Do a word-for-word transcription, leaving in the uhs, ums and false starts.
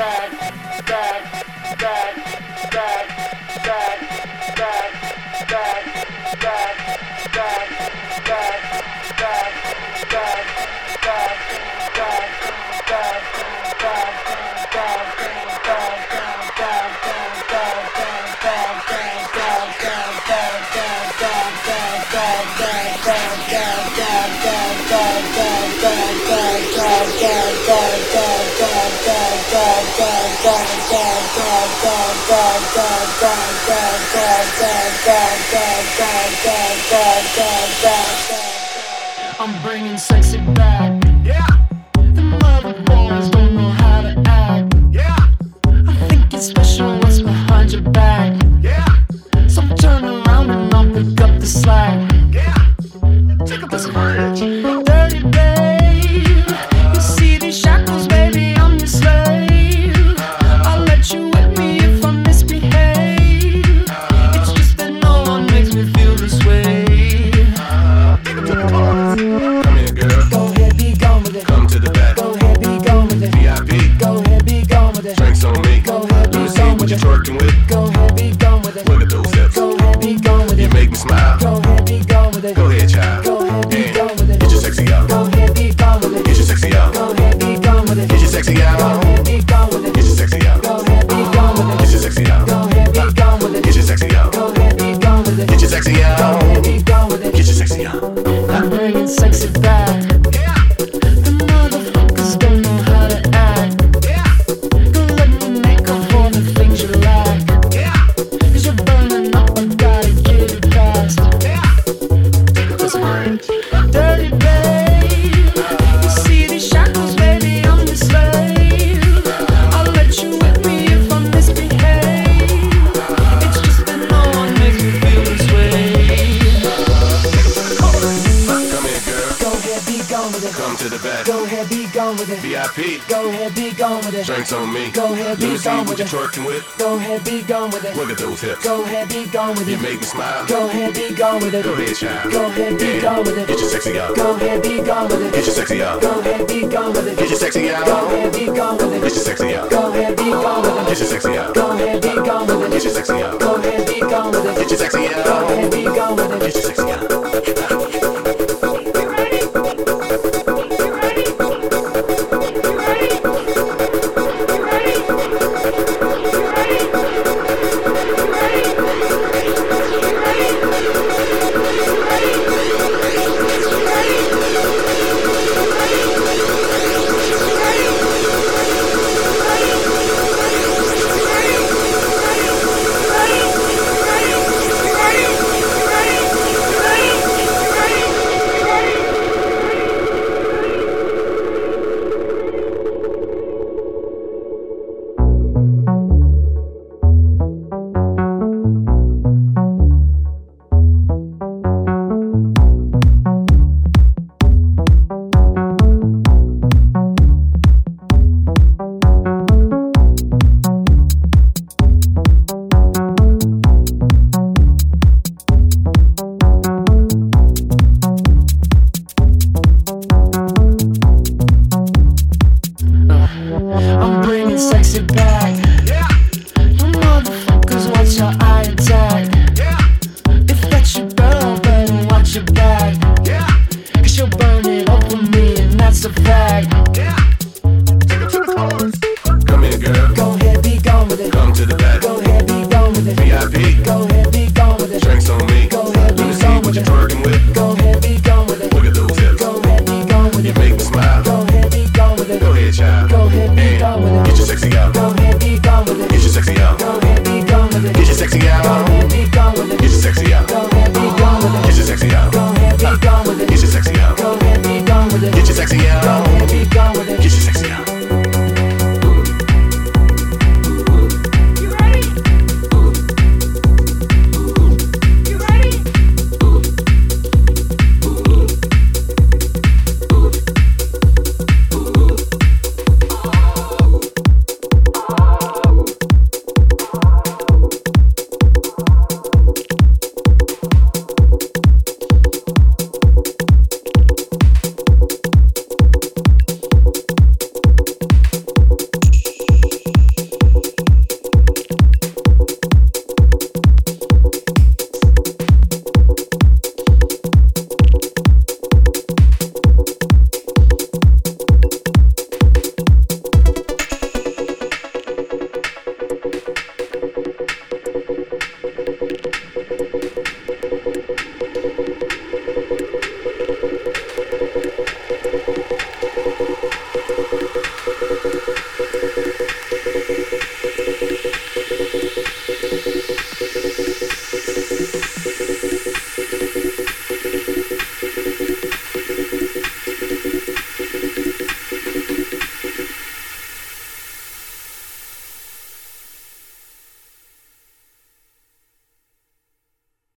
I'm bringing sexy back. Yeah. The mother boys don't know how to act. Yeah. I think it's special what's behind your back. Yeah. So turn around and I'll pick up the slack. Yeah. Take up this bridge. Dirty babe. You see these shackles, baby, I'm your slave. I'll let you whip me if I misbehave. It's just that no one makes me feel this way. Take up to the cars. Come here, girl. Go ahead, be gone with it. Come to the back. Go ahead, be gone with it. V I P. Go ahead, be gone with it. Drinks on me. Go ahead, be gone with it. Let me see what you're twerking with. Go ahead, be gone with it. Look at those hips. Go ahead, be gone with it. You make me smile. Go ahead, be gone with it. Go ahead, child. Go ahead, be gone with it. Get your sexy out. Go ahead, be gone with it. Get your sexy out. Go ahead, be gone with it. Get your sexy out. Go ahead, be gone with it. Get your sexy out. Go ahead, be gone with it. Get your sexy out. Go ahead, be gone with it. Get your sexy out. Go ahead, be gone with it. Get your sexy out. Go ahead, be gone with it. Get your sexy out. I'm bringing sexy back. Yeah. The motherfuckers don't know how to act. Yeah. Go let me make up for the things you lack. Yeah. Cause you're burning up, I gotta get it fast. Yeah. That's right. Dirty babe. You see these shackles, baby, I'm your slave. I'll let you whip me if I misbehave. It's just that no one makes me feel this way. Come here, girl. Go ahead, be gone with it. Come to the back. Go ahead, be gone with it. V I P. Go ahead, be gone with it. Drinks on me. Go ahead, be gone with it. Let me see what you're twerking with. Go ahead, be gone with it. Look at those hips. Go ahead, be gone with it. You make me smile. Go ahead, be gone with it. Go ahead, child. Go ahead, be gone with it. Get your sexy out. Go ahead, be gone with it. Get your sexy out. Go ahead, be gone with it. Get your sexy out. Go ahead, be gone with it. Get your sexy out. Go ahead, be gone with it. Get your sexy out. Go ahead, be gone with it. Get your sexy out. Go ahead, be gone with it. Get your sexy out. Go ahead, be gone with it. Get your sexy out. I'm bringing sexy back. Yeah. You motherfuckers, watch your eye attack. Yeah. If that's your girl, better watch your back. Yeah. Cause she'll burn it up for me, and that's a fact. Yeah.